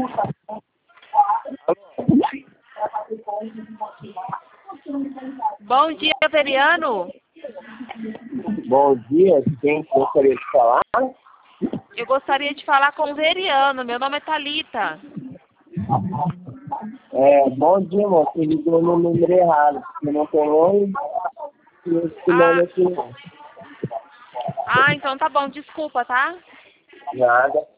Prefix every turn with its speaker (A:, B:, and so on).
A: Bom dia, Veriano.
B: Bom dia, quem gostaria de falar?
A: Eu gostaria de falar com o Veriano. Meu nome é Thalita.
B: Bom dia, irmão. Você ligou no número errado. Você não tem esse nome aqui, não.
A: Então tá bom. Desculpa, tá?
B: Nada.